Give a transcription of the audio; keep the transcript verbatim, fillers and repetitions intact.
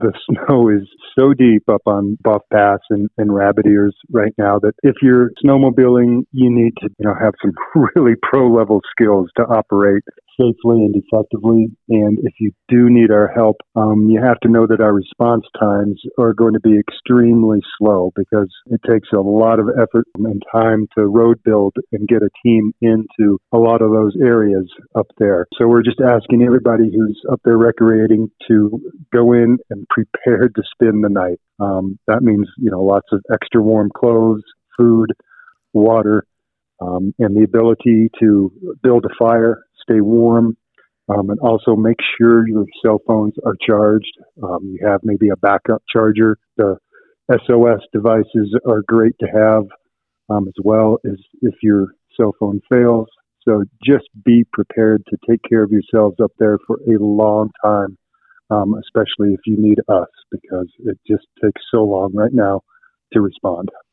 The snow is so deep up on Buff Pass and, and Rabbit Ears right now that if you're snowmobiling, you need to, you know, have some really pro level skills to operate safely and effectively. And if you do need our help, um, you have to know that our response times are going to be extremely slow because it takes a lot of effort and time to road build and get a team into a lot of those areas up there. So we're just asking everybody who's up there recreating to go in and prepared to spend the night. Um, that means, you know, lots of extra warm clothes, food, water, um, and the ability to build a fire, stay warm, um, and also make sure your cell phones are charged. Um, you have maybe a backup charger. The S O S devices are great to have, um, as well as if your cell phone fails. So just be prepared to take care of yourselves up there for a long time. Um, especially if you need us, because it just takes so long right now to respond.